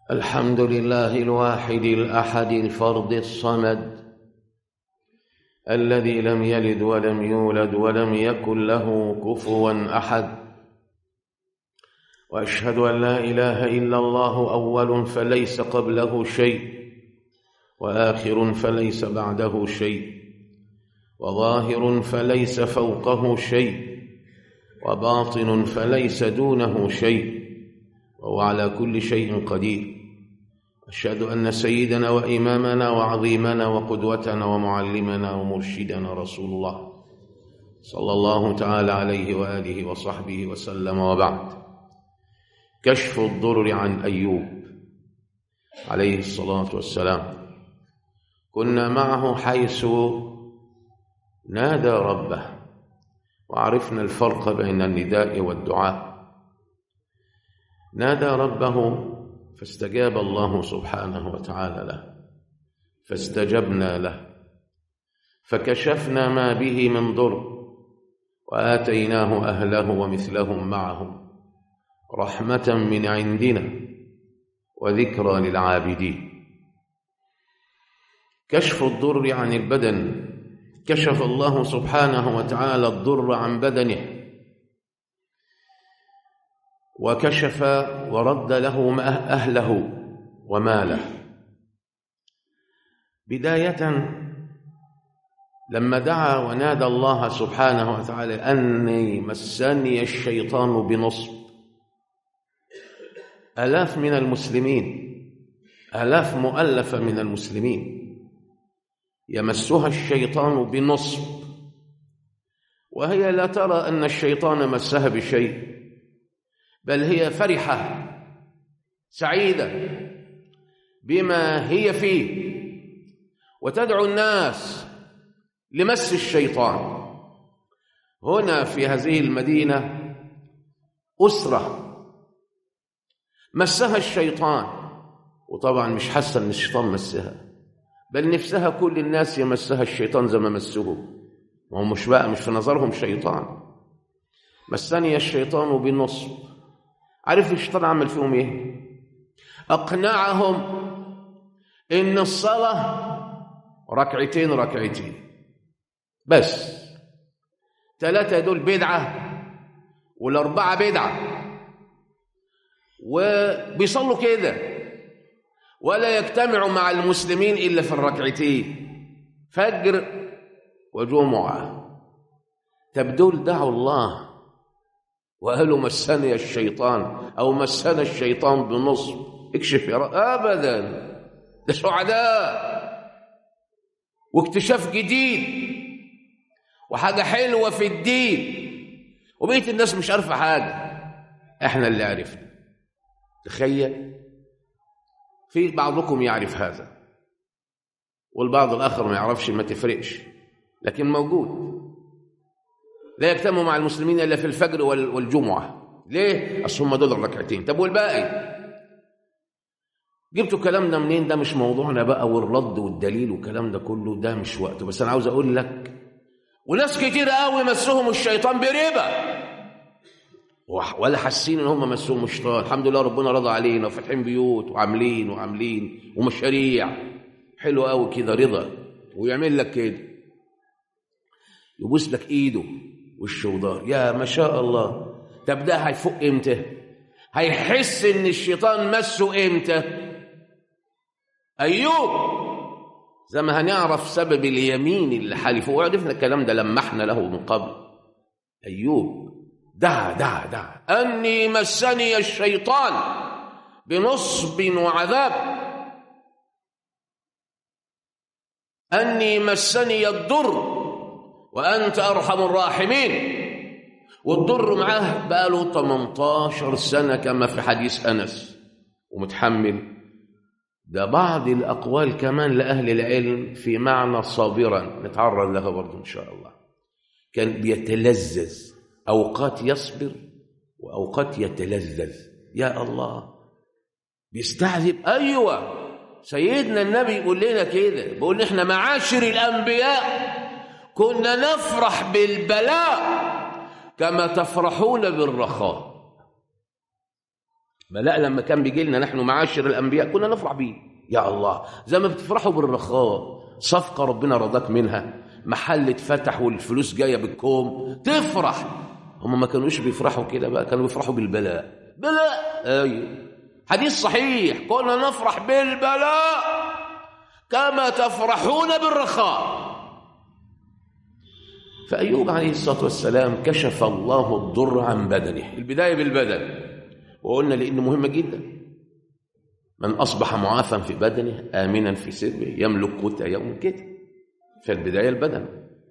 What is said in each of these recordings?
الحمد لله الواحد الأحد الفرد الصمد الذي لم يلد ولم يولد ولم يكن له كفوا أحد، وأشهد أن لا إله إلا الله أول فليس قبله شيء، وآخر فليس بعده شيء، وظاهر فليس فوقه شيء، وباطن فليس دونه شيء، وهو على كل شيء قدير. أشهد أن سيدنا وإمامنا وعظيمنا وقدوتنا ومعلمنا ومرشدنا رسول الله صلى الله تعالى عليه وآله وصحبه وسلم، وبعد. كشف الضر عن أيوب عليه الصلاة والسلام. كنا معه حيث نادى ربه، وعرفنا الفرق بين النداء والدعاء. نادى ربه فاستجاب الله سبحانه وتعالى له، فاستجبنا له، فكشفنا ما به من ضر، وآتيناه أهله ومثلهم معهم رحمة من عندنا وذكرى للعابدين. كشف الضر عن البدن. كشف الله سبحانه وتعالى الضر عن بدنه، وكشف ورد له أهله وماله. بداية لما دعا ونادى الله سبحانه وتعالى أني مسني الشيطان بنصب، آلاف من المسلمين، آلاف مؤلفة من المسلمين يمسها الشيطان بنصب، وهي لا ترى أن الشيطان مسها بشيء، بل هي فرحة سعيدة بما هي فيه، وتدعو الناس لمس الشيطان. هنا في هذه المدينة أسرة مسها الشيطان، وطبعا مش حاسة أن الشيطان مسها، بل نفسها كل الناس يمسها الشيطان زي ما مسه، وهم مش في نظرهم شيطان. مسني الشيطان بالنصب. عارف الشيطان عمل فيهم ايه؟ اقنعهم ان الصلاة ركعتين بس، 3 دول بدعة وال4 بدعة، وبيصلوا كده ولا يجتمعوا مع المسلمين إلا في الركعتين، فجر وجمعة. تبدول دعوا الله وقالوا مسني الشيطان أو مسنا الشيطان بنصب. اكشف يا رب. أبدا، ده سعداء واكتشاف جديد وحاجة حلوة في الدين، وبقية الناس مش عارفة حاجة، احنا اللي عرفنا. تخيل، في بعضكم يعرف هذا والبعض الآخر ما يعرفش، ما تفرقش، لكن موجود. لا يجتمعوا مع المسلمين إلا في الفجر والجمعة. ليه؟ أصل هم دول الركعتين. طب والباقي جبتوا الكلام ده منين؟ ده مش موضوعنا بقى، والرد والدليل والكلام ده كله ده مش وقته. بس أنا عاوز أقول لك، وناس كتير قوي مسهم الشيطان بربا ولا حاسين ان هم مسهم الشيطان. الحمد لله ربنا رضى علينا، وفاتحين بيوت وعاملين ومشاريع حلوه قوي كده، رضا. ويعمل لك كده، يبوس لك ايده وشه وضهر، يا ما شاء الله. طب ده هيفوق امتى؟ هيحس ان الشيطان مسه امتى؟ ايوب، زي ما هنعرف سبب اليمين اللي حلفوا، وعرفنا الكلام ده لمحنا له من قبل. ايوب دعا أني مسني الشيطان بنصب وعذاب، أني مسني الضر وأنت أرحم الراحمين. والضر معاه بقاله 18 سنة كما في حديث أنس، ومتحمل. ده بعض الأقوال كمان لأهل العلم في معنى صابرا، نتعرض لها برضو إن شاء الله. كان بيتلذذ، أوقات يصبر وأوقات يتلذذ. يا الله، بيستعذب. أيوة، سيدنا النبي يقول لنا كده، بيقول إحنا معاشر الأنبياء كنا نفرح بالبلاء كما تفرحون بالرخاء. ما لا لما كان بيجي لنا نحن معاشر الأنبياء كنا نفرح بيه. يا الله، زي ما بتفرحوا بالرخاء، صفقة ربنا رضاك منها، محل اتفتح والفلوس جاية بالكوم، تفرح. هم ما كانوش بيفرحوا كده بقى، كانوا بيفرحوا بالبلاء. بلاء، أيوه، حديث صحيح، كنا نفرح بالبلاء كما تفرحون بالرخاء. فأيوب عليه الصلاة والسلام كشف الله الضر عن بدنه، البداية بالبدن، وقلنا لأنه مهمة جدا. من أصبح معافى في بدنه آمنا في سربه يملك قوت يوم كده، فالبداية البدن.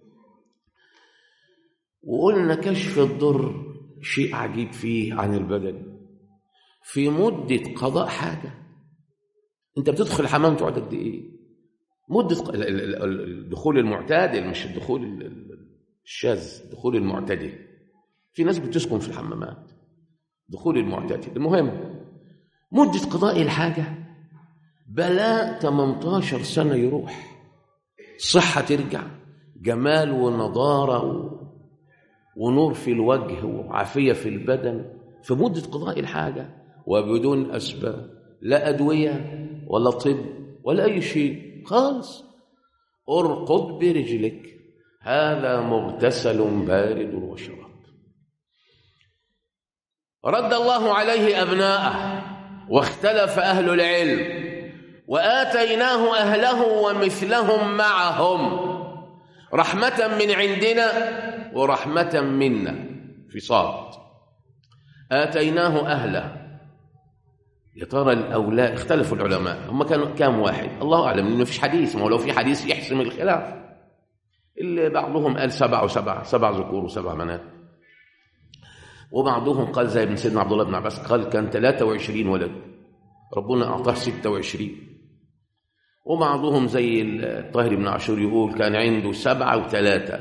وقلنا كشف الضر شيء عجيب فيه عن البدن، في مدة قضاء حاجة. أنت بتدخل الحمام تقعد قد إيه؟ مدة الدخول المعتدل، مش الدخول الشاذ، الدخول المعتدل. في ناس بتسكن في الحمامات، دخول المعتدل. المهم مدة قضاء الحاجة بلاء 18 سنة يروح، صحة ترجع، جمال ونضارة ونور في الوجه وعافية في البدن في مدة قضاء الحاجة، وبدون أسباب، لا أدوية ولا طب ولا أي شيء خالص. ارقد برجلك، هذا مغتسل بارد وشراب. رد الله عليه أبناءه، واختلف أهل العلم، وآتيناه أهله ومثلهم معهم رحمة من عندنا ورحمة منا. في صاد آتيناه أهله. يا ترى الأولاد اختلفوا العلماء، هم كانوا كام واحد؟ الله أعلم، لأنه فيش حديث، ما لو في حديث يحسم الخلاف. اللي بعضهم قال 7 و7، 7 ذكور و7 بنات، وبعضهم قال زي ابن سيدنا عبد الله بن عباس قال كان 23 ولد، ربنا أعطاه 26. وبعضهم زي الطاهر بن عاشور يقول كان عنده 7 و3،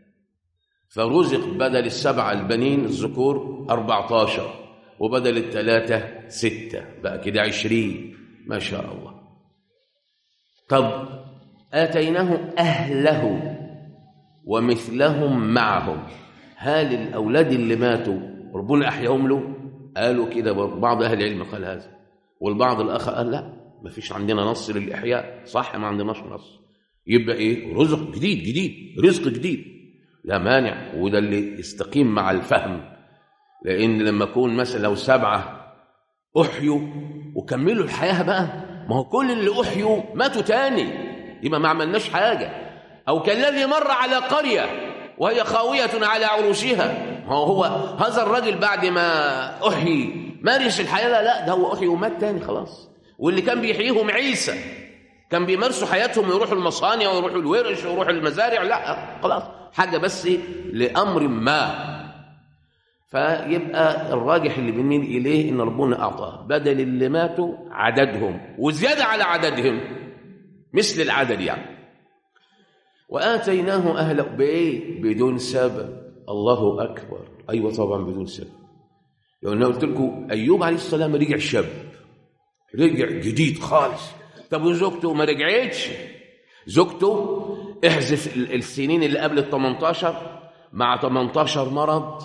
فرزق بدل 7 البنين الذكور 14، وبدل 3 6، بقى كده 20. ما شاء الله. طب آتيناه أهله ومثلهم معهم، هل الأولاد اللي ماتوا ربنا أحياهم له؟ قالوا كده، بعض أهل العلم قال هذا، والبعض الآخر قال لا، ما فيش عندنا نص للإحياء. صح، ما عندناش نص. يبقى إيه؟ رزق جديد، رزق جديد، لا مانع. وده اللي يستقيم مع الفهم، لأن لما يكون مثلا لو 7 أحيوا وكملوا الحياة بقى، ما هو كل اللي أحيوا ماتوا تاني، يبقى ما عملناش حاجة. أو كالذي مر على قرية وهي خاوية على عروشها، هو هذا الرجل بعد ما أحيي مارس الحياة؟ لا، ده هو أحيي ومات تاني خلاص. واللي كان بيحييهم عيسى، كان بيمارسوا حياتهم، يروحوا المصانع ويروحوا الورش ويروحوا المزارع، لا خلاص، حاجة بس لأمر ما. فيبقى الراجح اللي بنميل إليه إن ربنا أعطاه بدل اللي ماتوا عددهم وزيادة على عددهم، مثل العدد يعني. وآتيناه أهله بإيه؟ بدون سبب. الله أكبر. أيوة طبعا بدون سبب. لو أنا قلت لكم أيوب عليه السلام رجع شاب، رجع جديد خالص. طب وزوجته ما رجعتش؟ زوجته احذف السنين اللي قبل 18 مع 18 مرض،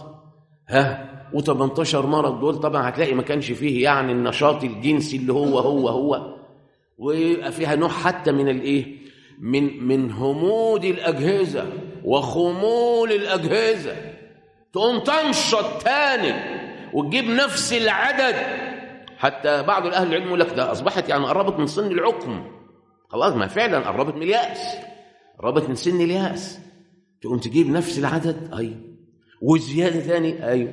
و18 مرض دول طبعا هتلاقي ما كانش فيه يعني النشاط الجنسي اللي هو ويبقى فيها نوع حتى من الايه، من همود الأجهزة وخمول الأجهزة، تقوم تنشط تاني وتجيب نفس العدد. حتى بعض الأهل العلم يقول لك ده أصبحت يعني قربت من سن العقم، خلاص، ما فعلا قربت من اليأس، قربت من سن اليأس، تقوم تجيب نفس العدد، أيوه، وزيادة ثاني، أيوه.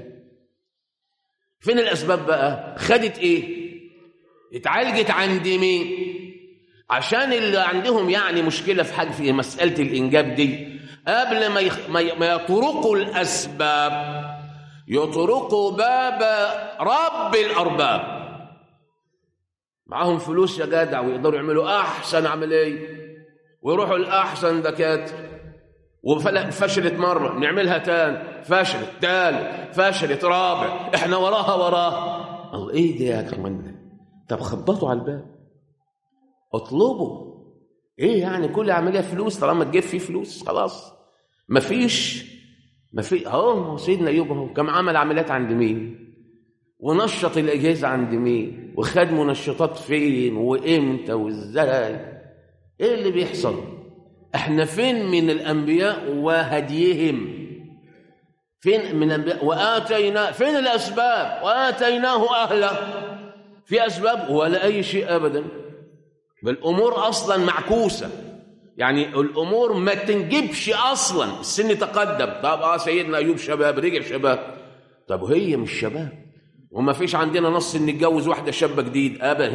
فين الأسباب بقى؟ خدت إيه؟ اتعالجت عند مين؟ عشان اللي عندهم يعني مشكلة في حاجة في مسألة الإنجاب دي، قبل ما يطرقوا الأسباب، يطرقوا باب رب الأرباب. معاهم فلوس يا جدع ويقدروا يعملوا أحسن عملية ويروحوا الأحسن دكاترة، وفشلت مرة نعملها تاني، فشلت تالت، فشلت رابع، احنا وراها. الله، ايه ده يا كمان؟ طب خبطوا على الباب، اطلبوا. ايه يعني كل عملية فلوس؟ طالما تجيب فيه فلوس خلاص. مفيش اهو سيدنا ايوب اهو كم عمل عمليات عند مين؟ ونشط الأجهزة عند مين، وخد منشطات فين وإمتى وإزاي. إيه اللي بيحصل؟ إحنا فين من الأنبياء وهديهم؟ فين من الأنبياء وآتينا؟ فين الأسباب؟ وآتيناه أهله. في أسباب ولا أي شيء أبدا. بالأمور أصلا معكوسة، يعني الأمور ما تنجبش أصلا. السن تقدم، طب سيدنا أيوب شباب، رجع شباب. طب وهي مش شباب، وما فيش عندنا نص ان نتجوز واحده شابه جديد ابدا.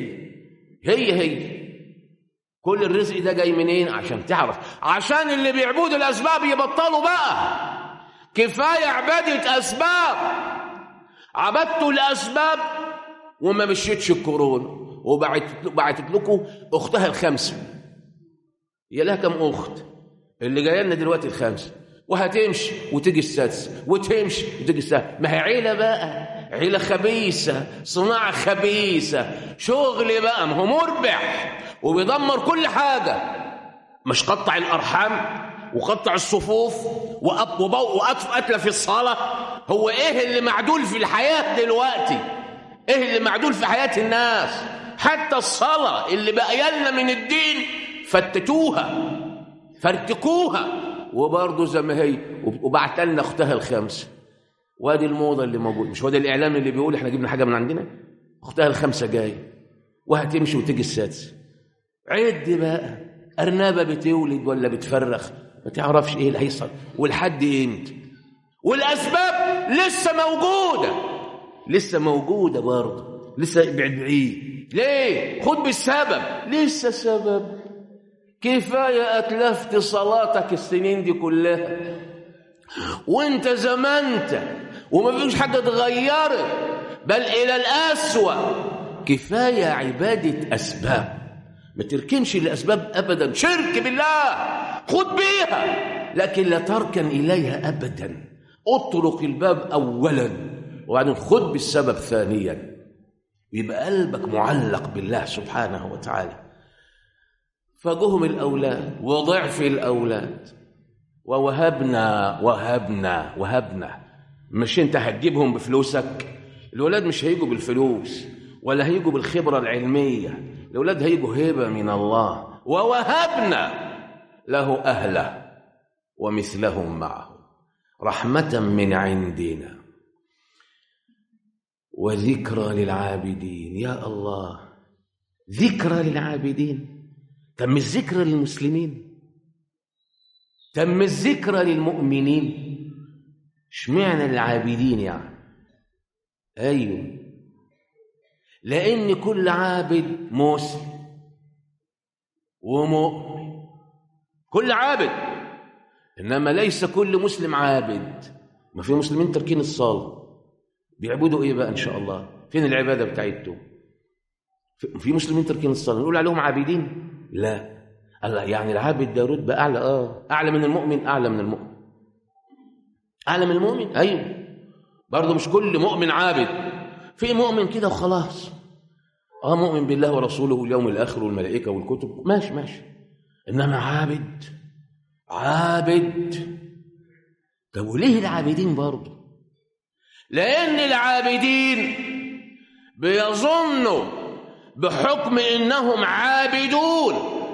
هي كل الرزق ده جاي منين؟ عشان تعرف، عشان اللي بيعبدوا الاسباب يبطلوا بقى. كفايه عباده اسباب. عبدتوا الاسباب وما مشيتش الكورونا، وبعتت لكم اختها الخمسه. يا لها كم اخت اللي جايه لنا دلوقتي؟ الخمسه، وهتمشي وتيجي السادسه، وتمشي وتيجي السادسه. ما هي عيله بقى، عيله خبيثه، صناعه خبيثه، شغل بقى. ما هو مربح وبيدمر كل حاجه. مش قطع الارحام وقطع الصفوف وقطف قتله في الصلاه. هو ايه اللي معدول في الحياه دلوقتي؟ ايه اللي معدول في حياه الناس؟ حتى الصلاه اللي بقيالنا من الدين فتتوها، فرتكوها، وبرضه زي ما هي. وبعت لنا اختها الخمسه. وادي الموضه اللي موجوده. مش هو ده الاعلام اللي بيقول احنا جبنا حاجه من عندنا؟ اختها الخمسه جايه، وهتمشي وتيجي السادسه. عد بقى، ارنبه بتولد ولا بتفرخ، ما تعرفش ايه اللي هيحصل والحد امتى. والاسباب لسه موجوده برضه، لسه بعيد. ليه؟ خد بالسبب. لسه سبب. كفايه اتلفت صلاتك السنين دي كلها وانت زمنت وما فيش حاجه اتغيرت، بل الى الاسوأ. كفايه عباده اسباب. ما تركنش الاسباب ابدا. شرك بالله خد بيها، لكن لا تركن اليها ابدا. اطرق الباب اولا وبعدين خد بالسبب ثانيا. يبقى قلبك معلق بالله سبحانه وتعالى. فجهم الأولاد وضعف الأولاد، ووهبنا. مش انت هتجيبهم بفلوسك. الأولاد مش هيجوا بالفلوس ولا هيجوا بالخبرة العلمية. الأولاد هيجوا هبة من الله. ووهبنا له أهله ومثلهم معه رحمة من عندنا وذكرى للعابدين. يا الله، ذكرى للعابدين. تم الذكرى للمسلمين، تم الذكرى للمؤمنين. اشمعنى العابدين يعني؟ ايوه، لان كل عابد مسلم ومؤمن، كل عابد. انما ليس كل مسلم عابد. ما في مسلمين تركين الصلاه، بيعبدوا ايه بقى ان شاء الله؟ فين العباده بتاعتهم؟ في مسلمين تركين الصلاه نقول عليهم عابدين؟ لا. الله، يعني العابد ده رتبه اعلى. اعلى من المؤمن. اعلى من المؤمن. ايوه، برضه مش كل مؤمن عابد. في مؤمن كده وخلاص، مؤمن بالله ورسوله واليوم الاخر والملائكه والكتب، ماشي. انما عابد. طب وليه العابدين برضه؟ لان العابدين بيظنوا بحكم انهم عابدون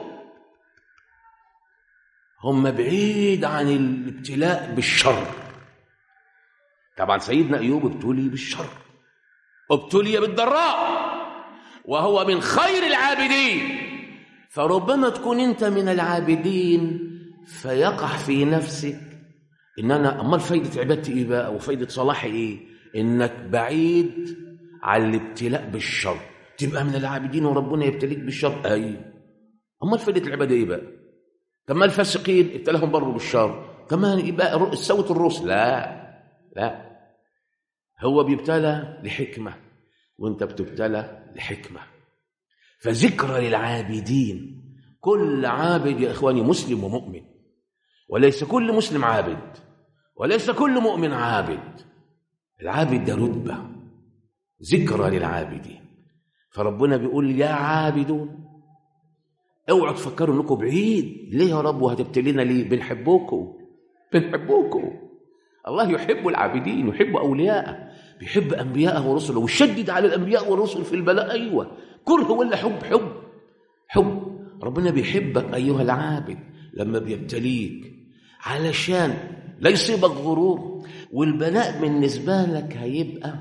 هم بعيد عن الابتلاء بالشر. طبعا سيدنا ايوب ابتلي بالشر، ابتلي بالضراء، وهو من خير العابدين. فربما تكون انت من العابدين فيقع في نفسك ان انا امال فايده عبادتي ايه بقى وفايده صلاحي ايه؟ انك بعيد عن الابتلاء بالشر. تبقى من العابدين وربنا يبتليك بالشر. ايوه، امال فايده العباده ايه بقى؟ طب ما الفاسقين ابتلاهم برضه بالشر كمان، يبقى سوت الرسل. لا، هو بيبتلى لحكمه وانت بتبتلى لحكمه. فذكرى للعابدين. كل عابد يا اخواني مسلم ومؤمن، وليس كل مسلم عابد وليس كل مؤمن عابد. العابد ده رتبه. ذكرى للعابدين. فربنا بيقول يا عابدون اوعوا تفكروا انكم بعيد. ليه يا رب وهتبتلينا ليه؟ بنحبوكم. الله يحب العابدين، يحب اولياءه. بيحب أنبياءه ورسله ويشدد على الأنبياء والرسل في البلاء. أيوة، كره ولا حب. ربنا بيحبك أيها العابد لما بيبتليك علشان لا يصيبك غرور، والبلاء بالنسبة لك هيبقى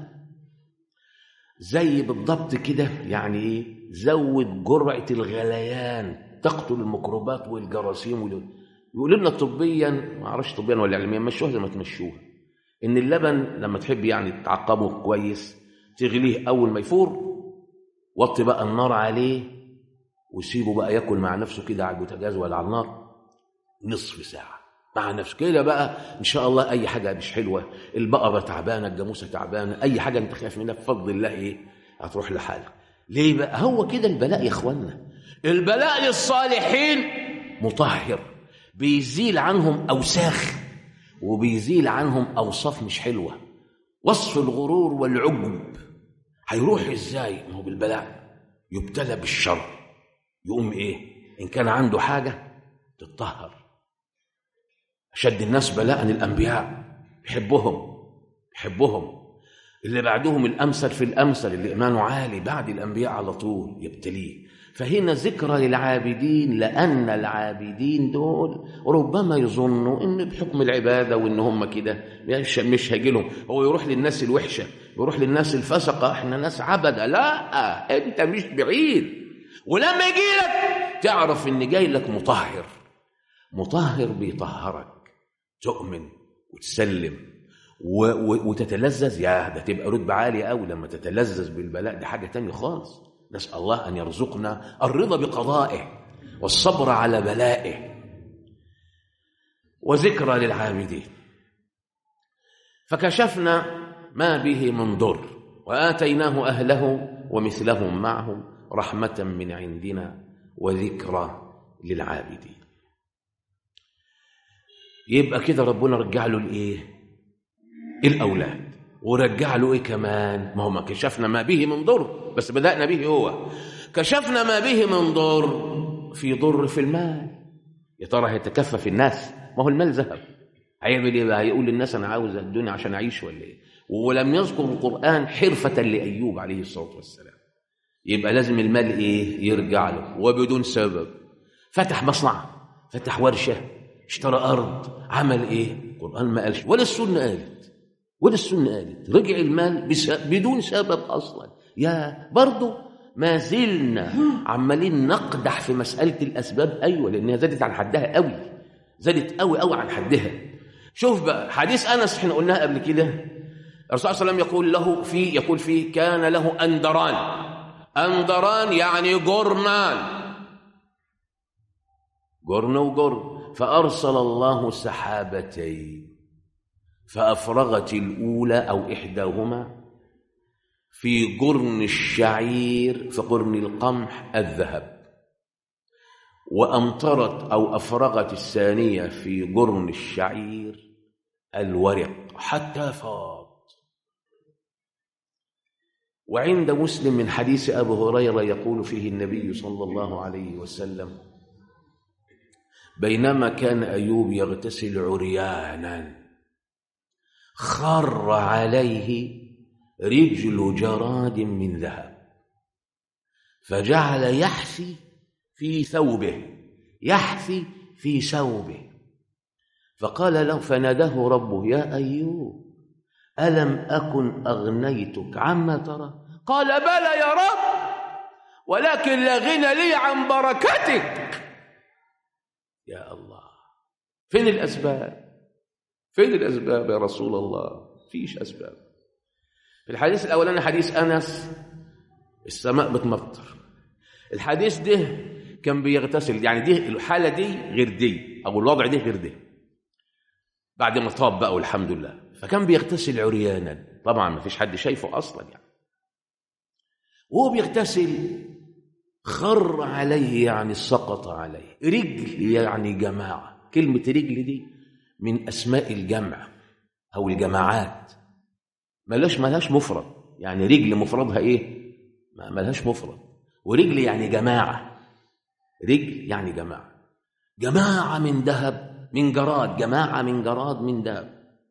زي بالضبط كده، يعني ايه، زود جرعة الغليان تقتل الميكروبات والجراثيم. يقول لنا طبيا، ما اعرفش طبيا ولا علميا، مشوها زي ما تمشوها، ان اللبن لما تحب يعني تعقبه كويس تغليه اول ما يفور، وطي بقى النار عليه وسيبه بقى ياكل مع نفسه كده على البوتاجاز ولا على النار نصف ساعة مع نفسه كده بقى. ان شاء الله اي حاجه مش حلوه، البقره تعبانه، الجاموسه تعبانه، اي حاجه انت خايف منها بفضل الله ايه هتروح لحالك. ليه بقى؟ هو كده البلاء يا اخوانا. البلاء للصالحين مطهر، بيزيل عنهم اوساخ وبيزيل عنهم اوصاف مش حلوه. وصف الغرور والعجب هيروح ازاي؟ ما هو بالبلاء يبتلى بالشر، يقوم ايه؟ ان كان عنده حاجه تتطهر. أشد الناس بلاء الأنبياء، يحبهم. اللي بعدهم الأمثل في الأمثل، اللي إيمانه عالي بعد الأنبياء على طول يبتليه. فهنا ذكرى للعابدين، لأن العابدين دول ربما يظنوا إن بحكم العبادة وإن هم كده مش هيجيلهم، هو يروح للناس الوحشة، يروح للناس الفسقة، إحنا ناس عبدة. لا، أنت مش بعيد، ولما يجيلك تعرف إن جاي لك مطهر بيطهرك، تؤمن وتسلم وتتلذذ. يا ده تبقى رتبة عالية قوي لما تتلذذ بالبلاء، دي حاجة تانية خالص. نسأل الله أن يرزقنا الرضا بقضائه والصبر على بلائه. وذكرى للعابدين. فكشفنا ما به من ضر وآتيناه أهله ومثلهم معهم رحمة من عندنا وذكرى للعابدين. يبقى كده ربنا رجع له الأولاد، ورجع له كمان؟ ما هو ما كشفنا ما به من ضر، بس بدأنا به هو. كشفنا ما به من ضر، في ضر في المال. يا ترى هيتكفف الناس؟ ما هو المال ذهب، هيعمل ايه بقى؟ هيقول للناس انا عاوز الدنيا عشان اعيش ولا ايه؟ ولم يذكر القرآن حرفة لأيوب عليه الصلاة والسلام. يبقى لازم المال يرجع له وبدون سبب. فتح مصنع، فتح ورشة، اشترى أرض، عمل القرآن ما قالش ولا السنة قالت رجع المال بدون سبب أصلا. يا برضو ما زلنا عمالين نقدح في مسألة الأسباب. أيوة، لأنها زادت عن حدها قوي، زادت قوي عن حدها. شوف بقى حديث أنس احنا قلناها قبل كده، الرسول صلى الله عليه وسلم يقول فيه كان له أندران يعني جرن وجرن، فأرسل الله سحابتين فأفرغت الأولى أو إحداهما في قرن الشعير، في قرن القمح الذهب، وأمطرت أو أفرغت الثانية في قرن الشعير الورق حتى فاض. وعند مسلم من حديث أبي هريرة يقول فيه النبي صلى الله عليه وسلم بينما كان أيوب يغتسل عريانا خر عليه رجل جراد من ذهب فجعل يحثي في ثوبه فقال له فناداه ربه يا أيوب ألم أكن أغنيتك عما ترى؟ قال بلى يا رب ولكن لا غنى لي عن بركتك. يا الله، فين الأسباب يا رسول الله؟ فيش أسباب. في الحديث الأولاني حديث أنس السماء بتمطر، الحديث ده كان بيغتسل، يعني دي الحالة دي غير دي، أو الوضع ده غير ده، بعد ما طاب بقى والحمد لله. فكان بيغتسل عريانا، طبعا ما فيش حد شايفه أصلا يعني، وهو بيغتسل خر عليه يعني سقط عليه. رجل يعني جماعة، كلمة رجل دي من أسماء الجمع أو الجماعات، ملاش مفرد، يعني رجل مفردها ملاش مفرد، ورجل يعني جماعة، رجل يعني جماعة من ذهب، من جراد، جماعة من جراد من ذهب.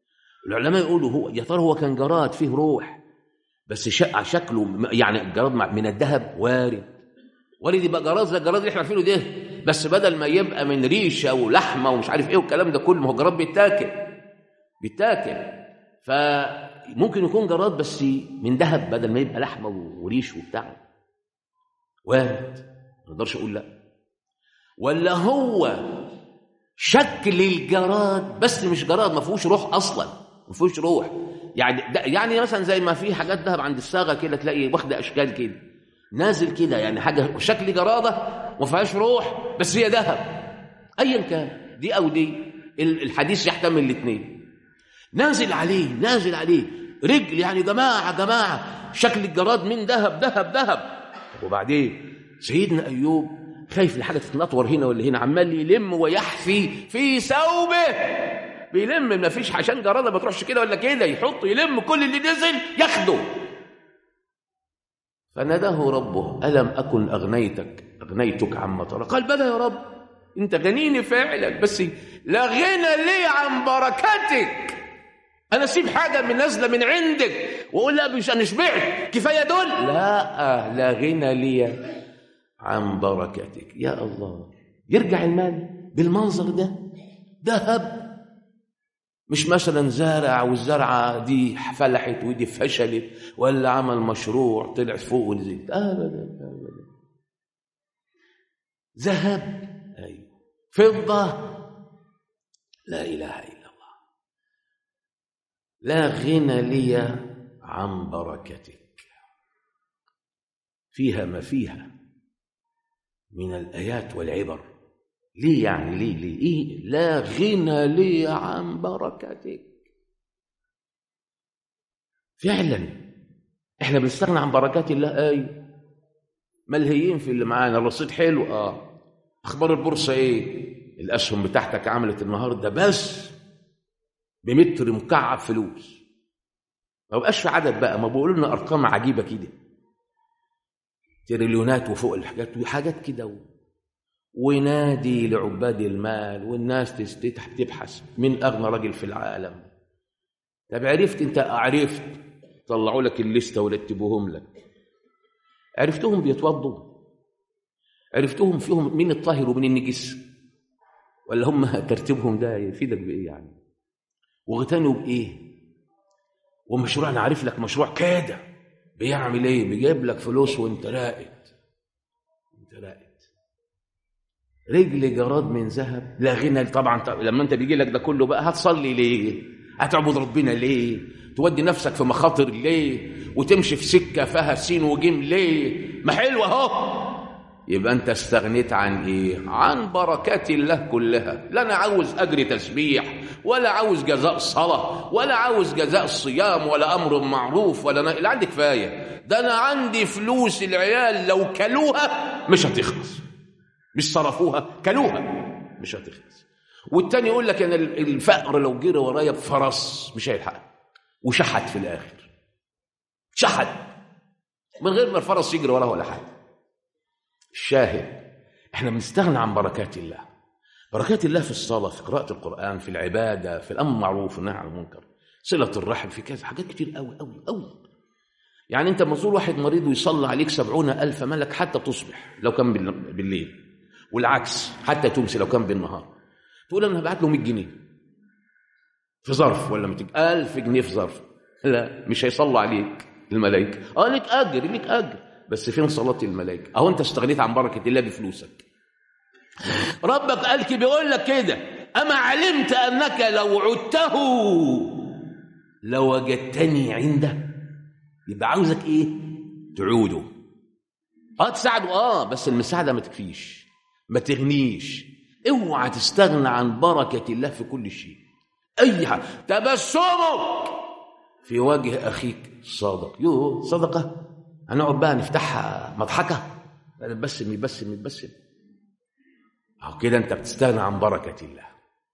العلماء يقولوا هو يا ترى هو كان جراد فيه روح بس شكله يعني الجراد من الذهب وارد يبقى جراد زي الجراد اللي احنا عارفينه ده، بس بدل ما يبقى من ريشه ولحمه ومش عارف ايه والكلام ده كله، ما هو جراد بيتاكل فممكن يكون جراد بس من ذهب بدل ما يبقى لحمه وريش وبتاع، وارد، ما اقدرش اقول لا. ولا هو شكل الجراد بس مش جراد، ما فيهوش روح اصلا، ما فيهوش روح، يعني مثلا زي ما في حاجات ذهب عند الصاغه كده تلاقي واخده اشكال كده نازل كده، يعني حاجه شكل جراده ما فيهاش روح بس هي ذهب، ايا كان دي او دي، الحديث يحتمل الاثنين. نازل عليه رجل، يعني جماعه شكل الجراد من ذهب. وبعدين سيدنا ايوب خايف لحاجه تتنطور هنا ولا هنا، عمال يلم ويحفي في ثوبه، بيلم، ما فيش عشان جراده ما تروحش كده ولا كده، يحط يلم كل اللي نزل ياخده. فناداه ربه ألم أكن أغنيتك عما ترى؟ قال بلى يا رب، أنت غنيني فعلا، بس لا غنى لي عن بركتك. أنا أسيب حاجة من نازلة من عندك وأقول لا مش أنا شبعت كفاية دول؟ لا غنى لي عن بركتك. يا الله، يرجع المال بالمنظر ده، ذهب، مش مثلا زارع والزرعه دي فلحت ودي فشلت، ولا عمل مشروع طلع فوق ونزلت، ابدا. ذهب، ايوه، فضه، لا اله الا الله. لا غنى لي عن بركتك. فيها ما فيها من الايات والعبر. ليه يعني ليه ايه؟ لا غنى لي عن بركتك. فعلا احنا بنستغنى عن بركات الله، ايوه، ملهيين في اللي معانا، الرصيد حلو، اخبار البورصه ايه؟ الاسهم بتاعتك عملت النهارده بس بمتر مكعب فلوس، ما بقاش في عدد بقى، ما بيقولوا لنا ارقام عجيبه كده، تريليونات وفوق الحاجات وحاجات كده، ونادي لعباد المال، والناس تبحث من أغنى راجل في العالم. طب عرفت طلعوا لك الليسته ورتبوهم لك، عرفتهم بيتوضوا، عرفتهم فيهم مين الطاهر ومين النجس، ولا هم ترتيبهم ده يفيدك بإيه يعني؟ واغتنوا بإيه؟ ومشروع أنا عارف لك مشروع كده بيعمل إيه؟ بيجيب لك فلوس وانت راقد. رجل جراد من ذهب، لا غنى. طبعا لما انت بيجي لك ده كله بقى، هتصلي ليه؟ هتعبد ربنا ليه؟ تودي نفسك في مخاطر ليه؟ وتمشي في سكه فيها سين وجيم ليه؟ ما حلوه اهو. يبقى انت استغنيت عن ايه؟ عن بركات الله كلها. لا انا عاوز اجر تسبيح، ولا عاوز جزاء صلاه، ولا عاوز جزاء صيام، ولا امر معروف، ولا اللي عندي كفايه. ده انا عندي فلوس العيال لو كلوها مش هتخلص، مش صرفوها كلوها مش هتخلص. والتاني يقول لك ان الفقر لو جرى ورايا بفرس مش هيلحق، وشحت في الاخر، شحت من غير ما الفرس يجري وراه ولا حاجه. الشاهد احنا بنستغنى عن بركات الله. بركات الله في الصلاه، في قراءه القران، في العباده، في الامر بالمعروف والنهي عن المنكر، صله الرحم، في كذا حاجات كتير قوي قوي قوي. يعني انت مزور واحد مريض ويصلي عليك 70,000 ملك حتى تصبح لو كان بالليل، والعكس حتى تمسي لو كان بالنهار. تقول انا هبعت له 100 جنيه في ظرف، ولا 1000 جنيه في ظرف، لا مش هيصلوا عليك الملائكه. ليك اجر، بس فين صلاه الملائكه؟ اهو انت استغنيت عن بركه الله بفلوسك. ربك قال بيقول لك كده، اما علمت انك لو عدته لوجدتني عنده. يبقى عاوزك ايه؟ تعوده، تساعده، بس المساعده ما تكفيش، ما تغنيش. اوعى تستغنى عن بركه الله في كل شيء. اي حاجه، تبسمك في وجه اخيك صادق، صدقه، هنقعد بقى نفتحها مضحكه، يبسم اهو كده انت بتستغنى عن بركه الله.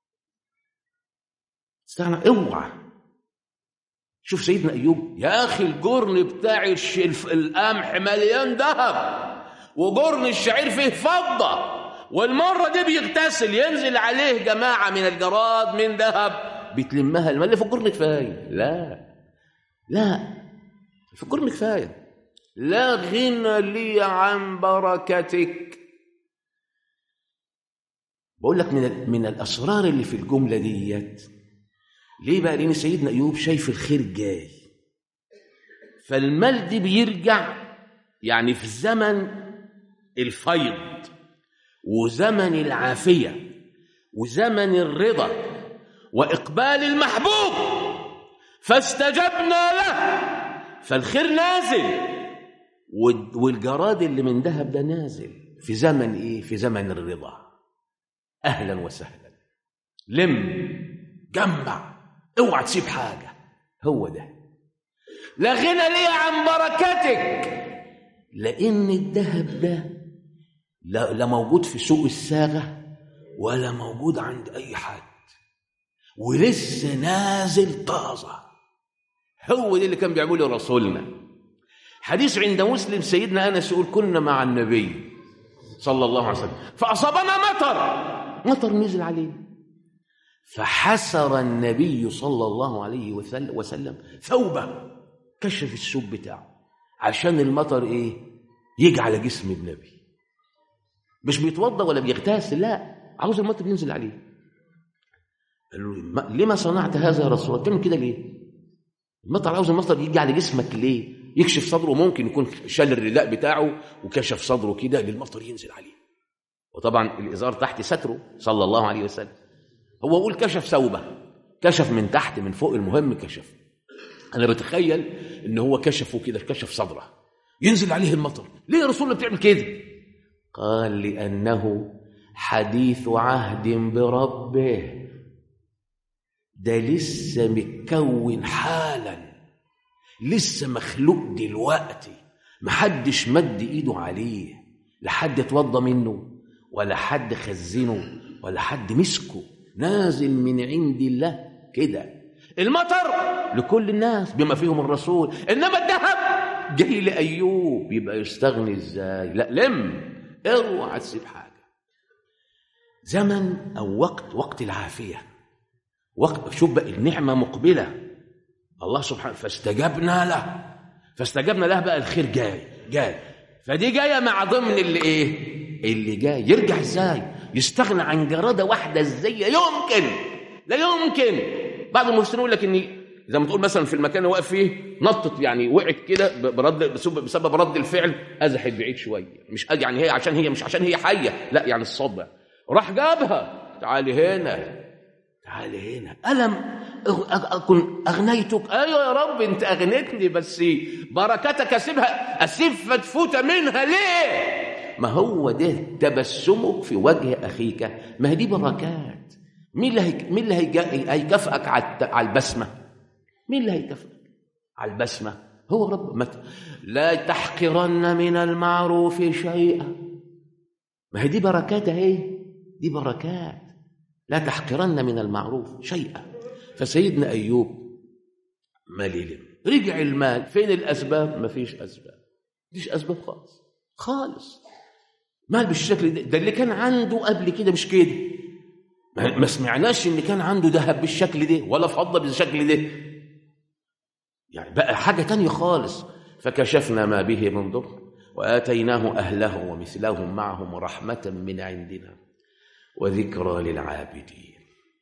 تستغنى، اوعى. شوف سيدنا ايوب، يا اخي الجرن بتاع القمح مليان ذهب، وجرن الشعير فيه فضه، والمره دي بيغتسل، ينزل عليه جماعه من الجراد من ذهب، بتلمها المال اللي في الجرن كفايه. لا في الجرن كفايه. لا غنى لي عن بركتك. بقول لك من الاسرار اللي في الجمله ديت. ليه بقى؟ لان سيدنا ايوب شايف الخير جاي، فالمال دي بيرجع يعني في زمن الفيض وزمن العافيه وزمن الرضا واقبال المحبوب، فاستجبنا له، فالخير نازل والجراد اللي من ذهب ده نازل في زمن ايه؟ في زمن الرضا. اهلا وسهلا. لم جمع، اوعى تسيب حاجه. هو ده. لا غنى لي عن بركتك، لان الذهب ده لا موجود في سوق الصاغه ولا موجود عند اي حد، ولسه نازل طازه. هو ده اللي كان بيعمله رسولنا. حديث عند مسلم سيدنا انس يقول كنا مع النبي صلى الله عليه وسلم فاصابنا مطر نزل علينا، فحسر النبي صلى الله عليه وسلم ثوبه، كشف الثوب بتاعه عشان المطر ايه؟ يجي على جسم النبي. مش بيتوضا ولا بيغتسل، لا، عاوز المطر ينزل عليه. قال له لما صنعت هذا يا رسول الله؟ بتعمل كده ليه؟ عاوز المطر يجي على جسمك ليه؟ يكشف صدره، ممكن يكون شال الرداء بتاعه وكشف صدره كده للمطر ينزل عليه، وطبعا الازار تحت ستره صلى الله عليه وسلم. هو يقول كشف ثوبه، كشف من تحت من فوق، المهم كشف. انا بتخيل ان هو كشفه كده، كشف صدره ينزل عليه المطر. ليه يا رسول الله بتعمل كده؟ قال لانه حديث عهد بربه، ده لسه متكون حالا، لسه مخلوق دلوقتي، محدش مد ايده عليه، لا حد اتوضى منه ولا حد خزنه ولا حد مسكه، نازل من عند الله كده. المطر لكل الناس بما فيهم الرسول، انما الذهب جاي لايوب، يبقى يستغني ازاي؟ لا، لم، اوعى تسيب حاجه. زمن او وقت العافيه، وقت شوف بقى النعمه مقبله، الله سبحانه فاستجبنا له بقى الخير جاي. فدي جايه مع ضمن اللي ايه؟ اللي جاي. يرجع ازاي؟ يستغنى عن جراده واحده ازاي؟ لا يمكن. بعض المفسرين يقول لك ان زي ما تقول مثلا في المكان اللي واقف فيه نطت، يعني وقعت كده بسبب رد الفعل، ازحت بعيد شويه، مش يعني هي مش عشان هي حيه، لا، يعني الصوت ده راح جابها. تعالي هنا ألم أكن أغنيتك؟ أيوة يا رب أنت أغنيتني، بس بركتك أسيب فتفوت منها ليه؟ ما هو ده تبسمك في وجه أخيك، ما هي دي بركات. مين اللي هيكافئك على البسمة؟ مين اللي هيكافئك على البسمة؟ هو رب. لا تحقرن من المعروف شيئا، ما هي دي بركات اهي، دي بركات. لا تحقرن من المعروف شيئا. فسيدنا أيوب مال رجع المال، فين الأسباب؟ ما فيش أسباب خالص. مال بالشكل ده اللي كان عنده قبل كده مش كده. ما سمعناش ان كان عنده ذهب بالشكل ده ولا فضة بالشكل ده، يعني بقى حاجة تانية خالص. فكشفنا ما به من ضر وآتيناه أهله ومثلهم معهم رحمة من عندنا وذكرى للعابدين.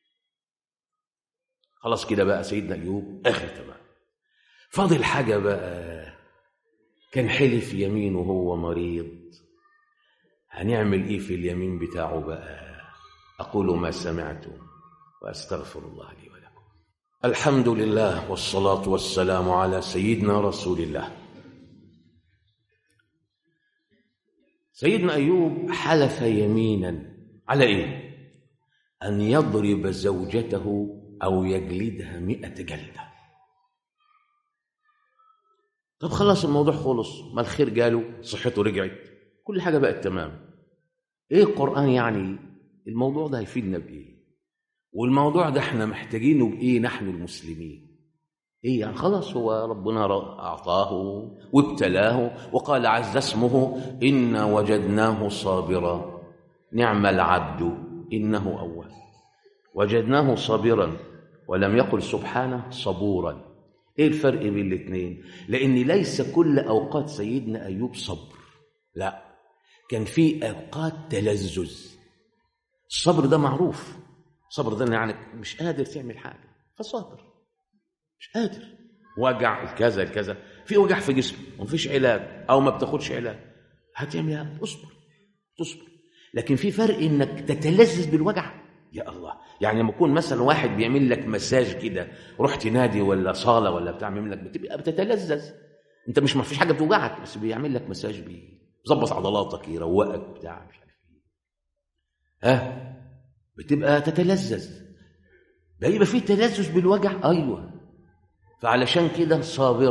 خلاص كده بقى سيدنا أيوب آخر تمام. فاضل حاجة بقى، كان حلف يمين وهو مريض، هنعمل إيه في اليمين بتاعه بقى؟ أقول ما سمعتم وأستغفر الله لي ولكم. الحمد لله والصلاة والسلام على سيدنا رسول الله. سيدنا أيوب حلف يمينا على إيه؟ أن يضرب زوجته أو يجلدها 100 جلدة. طب خلاص الموضوع خلص، ما الخير جاله، صحته رجعت، كل حاجة بقت تمام. إيه القرآن يعني؟ الموضوع ده هيفيدنا بإيه؟ والموضوع ده احنا محتاجينه بإيه نحن المسلمين؟ إيه يعني؟ خلاص هو ربنا أعطاه وابتلاه وقال عز اسمه إنا وجدناه صابرا نعم العبد إنه أواب. وجدناه صابرا ولم يقل سبحانه صبورا. ايه الفرق بين الاثنين؟ لان ليس كل اوقات سيدنا ايوب صبر، لا، كان في اوقات تلذذ. الصبر ده معروف، الصبر ده يعني مش قادر تعمل حاجه فصابر، مش قادر، وجع الكذا الكذا، في وجع في جسمه ومفيش علاج او ما بتاخدش علاج، هتعمل ايه؟ تصبر. لكن في فرق انك تتلذذ بالوجع. يا الله، يعني لما يكون مثلا واحد بيعمل لك مساج كده، رحت نادي ولا صاله ولا بتاع، بيعمل لك، بتبقى بتتلذذ، انت مش، ما فيش حاجه بتوجعك، بس بيعمل لك مساج، بيظبط عضلاتك، يروقك بتاع، مش عارف ايه، بتبقى تتلذذ، بيبقى في تلذذ بالوجع. ايوه، فعلشان كده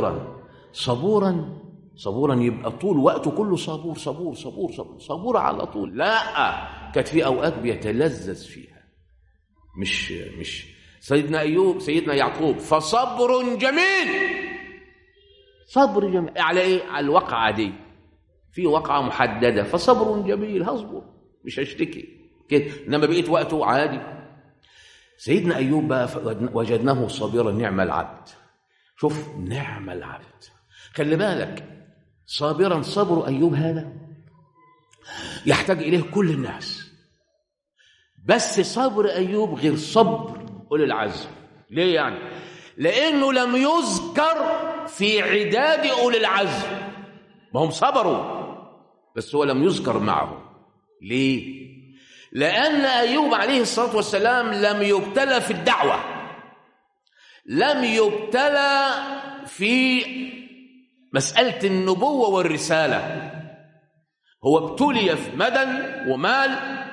صبورا يبقى طول وقته كله صبور على طول. لا، كانت في اوقات بيتلذذ فيها. مش سيدنا يعقوب فصبر جميل. صبر جميل على ايه؟ على الوقعه دي، في وقعه محدده، فصبر جميل، هصبر مش هشتكي كده. انما بقيت وقته عادي. سيدنا ايوب بقى وجدناه صابرا نعم العبد. شوف، نعم العبد، خلي بالك، صابرا، صبر ايوب هذا يحتاج اليه كل الناس، بس صبر ايوب غير صبر اولي العزم. ليه يعني؟ لانه لم يذكر في عداد اولي العزم، ما هم صبروا بس هو لم يذكر معهم. ليه؟ لان ايوب عليه الصلاه والسلام لم يبتلى في الدعوه، لم يبتلى في مساله النبوه والرساله، هو ابتلي في مدن ومال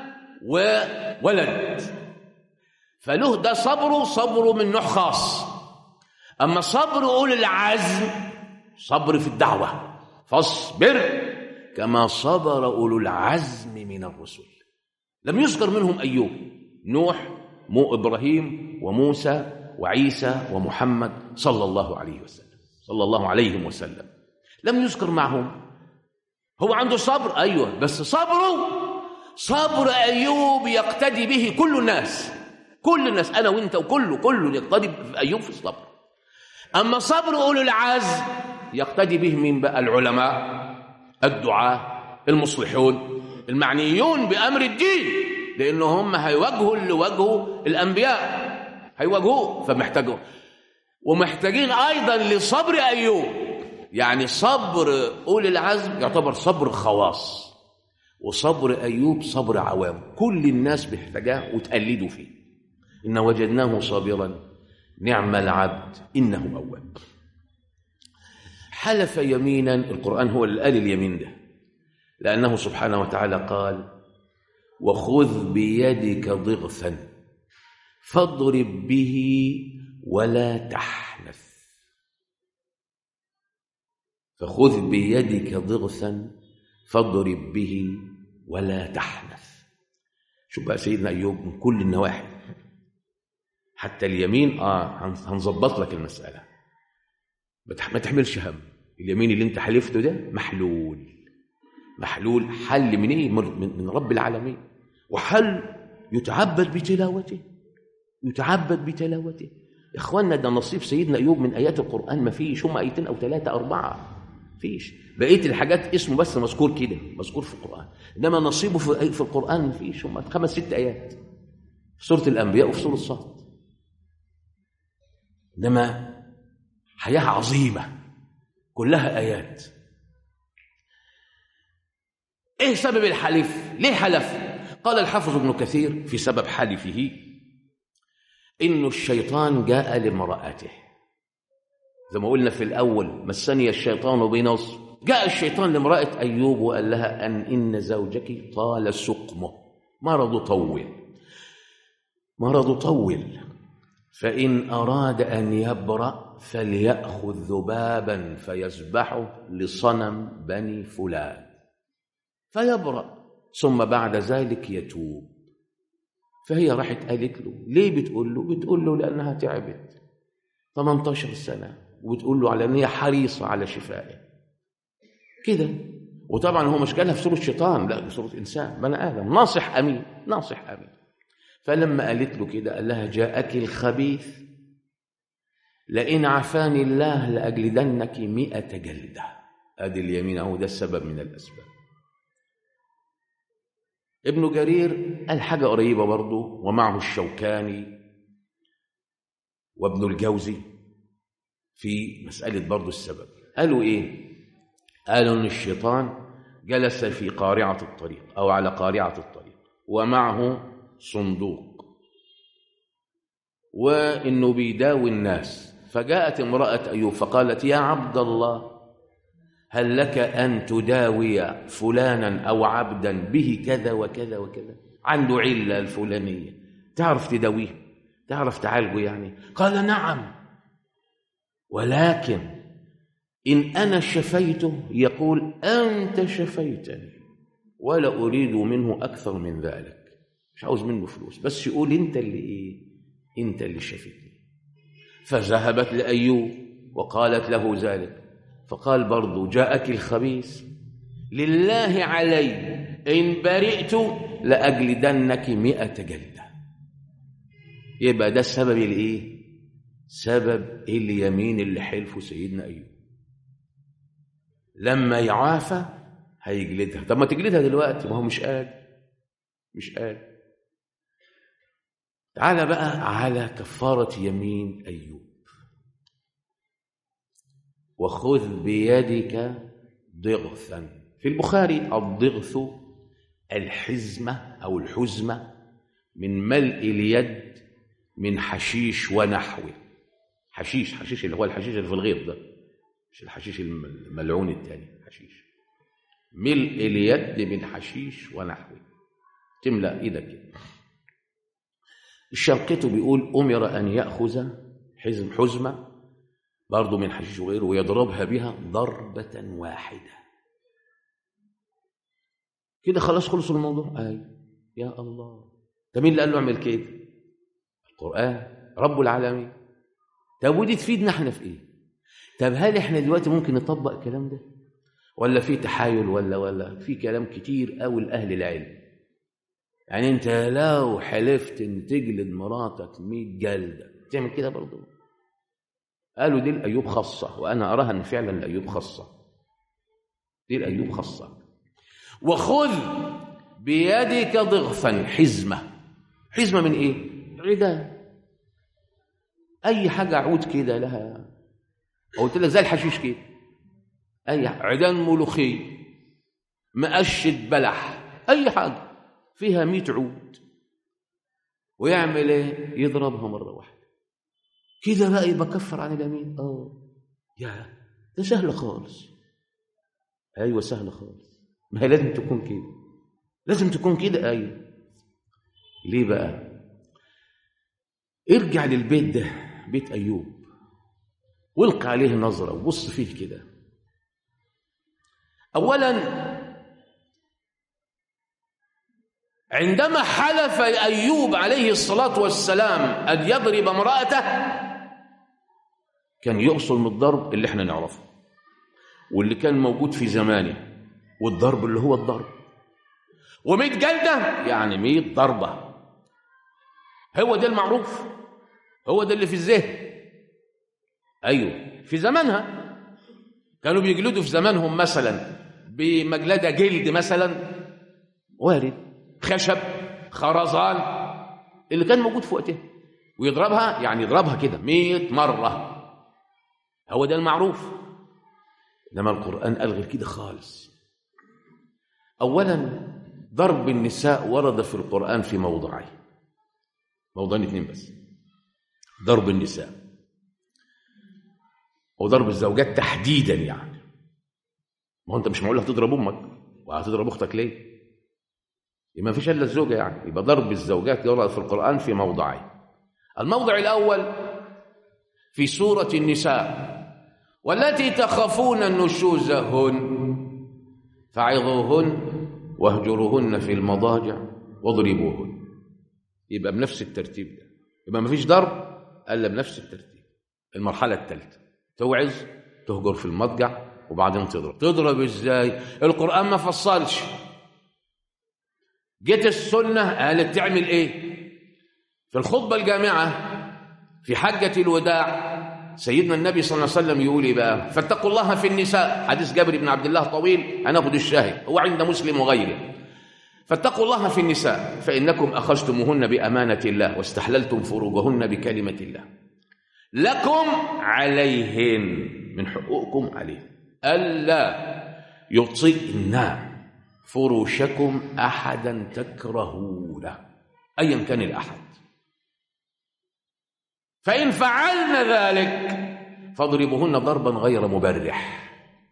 وولد، فله ده صبره من نوع خاص. اما صبر اولي العزم صبر في الدعوه، فاصبر كما صبر اولو العزم من الرسل. لم يذكر منهم ايوب، نوح، ابراهيم وموسى وعيسى ومحمد صلى الله عليه وسلم لم يذكر معهم. هو عنده صبر، ايوه، بس صبر ايوب يقتدي به كل الناس، انا وانت وكله يقتدي بايوب في الصبر. اما صبر اولي العزم يقتدي به من بقى؟ العلماء، الدعاة، المصلحون، المعنيون بامر الدين، لانهم هيواجهوا اللي واجهوا الانبياء، هيواجهوه، فمحتاجون ومحتاجين ايضا لصبر ايوب. يعني صبر اولي العزم يعتبر صبر خواص، وصبر ايوب صبر عوام، كل الناس محتاجاه وتقلدوا فيه. ان وجدناه صابرا نعم العبد انه اواب. حلف يمينا، القرآن هو اللي قال اليمين ده، لأنه سبحانه وتعالى قال: وخذ بيدك ضغثا فاضرب به ولا تحنث. فخذ بيدك ضغثا فاضرب به ولا تحنث. شوف بقى سيدنا أيوب من كل النواحي، حتى اليمين هنظبط لك المسألة، ما تحملش هم. اليمين اللي انت حلفته ده محلول، حل من ايه؟ من رب العالمين، وحل يتعبد بتلاوته. اخواننا، ده نصيب سيدنا ايوب من ايات القرآن ما فيش، هم ايتين او 3 أو 4 فيش، بقيه الحاجات اسمه بس مذكور كده، مذكور في القرآن، انما نصيبه في القرآن ما فيش، هم 5 6 ايات في سورة الانبياء وفي سورة الصاد. انما حياة عظيمة كلها آيات. إيه سبب الحلف؟ ليه حلف؟ قال الحافظ ابن كثير في سبب حلفه إنه الشيطان جاء لامرأته، زي ما قلنا في الأول: مسني الشيطان بنصب. جاء الشيطان لامرأة أيوب وقال لها إن زوجك طال سقمه، مرض طول، فإن أراد أن يبرأ فليأخذ ذبابا فيذبحه لصنم بني فلان فيبرأ، ثم بعد ذلك يتوب. فهي راحت قالت له: ليه بتقول له لأنها تعبت 18 سنة، وبتقول له على أن هي حريصة على شفائه كده. وطبعا هو مش قالها في سورة الشيطان، لا، في سورة إنسان، بني آدم ناصح أمين. فلما قالت له كده قال لها: جاءك الخبيث لئن عافاني الله لأجلدنك 100 جلدة. ادي اليمين اهو، ده السبب من الاسباب. ابن جرير قال حاجه قريبه برضه، ومعه الشوكاني وابن الجوزي في مساله برضه السبب. قالوا ايه؟ قالوا ان الشيطان جلس في قارعه الطريق او على قارعه الطريق ومعه صندوق، وانه بيداوي الناس، فجاءت امراه ايوب فقالت: يا عبد الله، هل لك أن تداوي فلانا أو عبدا به كذا وكذا وكذا، عنده علة الفلانية، تعرف تداويه، تعرف تعالجه يعني؟ قال: نعم، ولكن إن أنا شفيته يقول أنت شفيتني ولا أريد منه أكثر من ذلك، مش عاوز منه فلوس، بس يقول أنت اللي إيه، أنت اللي شفيتني. فذهبت لأيوب وقالت له ذلك، فقال برضو: جاءك الخبيث، لله علي إن برئت لأجلدنك 100 جلدة. يبقى ده السبب الإيه؟ سبب اليمين اللي حلفه سيدنا أيوب. لما يعافى هيجلدها. طب ما تجلدها دلوقتي، ما هو مش قادر. تعال بقى على كفارة يمين أيوب. وخذ بيدك ضغثا. في البخاري الضغث الحزمة أو الحزمة من ملء اليد من حشيش ونحوه. حشيش اللي هو الحشيش اللي في الغيط ده، مش الحشيش الملعون الثاني، حشيش. ملء اليد من حشيش ونحوه، تملأ ايدك كده. الشنقيطي بيقول: أمر أن يأخذ حزمة برضه من حشيش وغيره ويضربها بها ضربة واحدة كده، خلاص خلص الموضوع. يا الله، ده مين اللي قال له اعمل كده؟ القرآن، رب العالمين. طب ودي تفيدنا احنا في ايه؟ طب هل احنا دلوقتي ممكن نطبق الكلام ده، ولا في تحايل، ولا في كلام كتير قوي لأهل العلم؟ يعني انت لو حلفت ان تجلد مراتك 100 جلدة تعمل كده برضه؟ قالوا دي الأيوب خاصة، وأنا أراها أن فعلا الأيوب خاصة، دي الأيوب خاصة. وخذ بيدك ضغثا، حزمة من إيه؟ عدة، أي حاجة عود كده لها، قلت لك زي الحشيش كده، أي عيدان ملوخية، مقشة بلح، أي حاجة فيها 100 عود، ويعمل إيه؟ يضربها مرة واحدة كده بقى، يبقى كفر عن اليمين. يا ده سهل خالص. ايوه سهل خالص، ما هي لازم تكون كده. ايوه. ليه بقى؟ ارجع للبيت ده، بيت ايوب، والقى عليه نظره وبص فيه كده. اولا عندما حلف ايوب عليه الصلاه والسلام ان يضرب امراته، كان يقصد من الضرب اللي احنا نعرفه واللي كان موجود في زمانه، والضرب اللي هو الضرب، و100 جلدة يعني 100 ضربة. هو ده المعروف، هو ده اللي في الذهن. ايوه في زمانها كانوا بيجلدوا في زمانهم مثلا بمجلدة جلد مثلا، وارد، خشب، خرزان، اللي كان موجود في وقتها، ويضربها يعني يضربها كده 100 مرة، هو ده المعروف. انما القرآن قال غير كده خالص. اولا ضرب النساء ورد في القرآن في موضعين 2 بس. ضرب النساء وضرب الزوجات تحديدا، يعني ما هو انت مش معقول هتضرب امك وهتضرب اختك ليه؟ ما فيش الا الزوجه يعني. يبقى ضرب الزوجات ورد في القرآن في موضعين. الموضع الاول في سورة النساء: والتي تخافون نشوزهن فعظوهن واهجروهن في المضاجع واضربوهن. يبقى بنفس الترتيب ده، يبقى ما فيش ضرب الا بنفس الترتيب. المرحله الثالثه توعظ، تهجر في المضجع، وبعدين تضرب ازاي؟ القرآن ما فصلش. جت السنه قالت تعمل ايه؟ في الخطبه الجامعه في حجة الوداع سيدنا النبي صلى الله عليه وسلم يقول ايه بقى؟ فاتقوا الله في النساء، حديث جابر بن عبد الله طويل، هناخد الشاهد، هو عند مسلم وغيره. فاتقوا الله في النساء فإنكم أخذتموهن بأمانة الله واستحللتم فروجهن بكلمة الله، لكم عليهن من حقوقكم عليهن ألا يطئن فروشكم أحدا تكرهونه، أيا كان الأحد، فإن فعلن ذلك فاضربوهن ضربا غير مبرح،